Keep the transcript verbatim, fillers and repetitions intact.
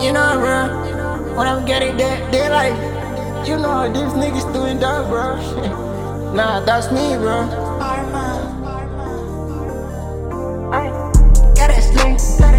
You know, bro. When I'm getting that, they like, you know, these niggas doing that, bro. Nah, that's me, bro. Ay, got that sling.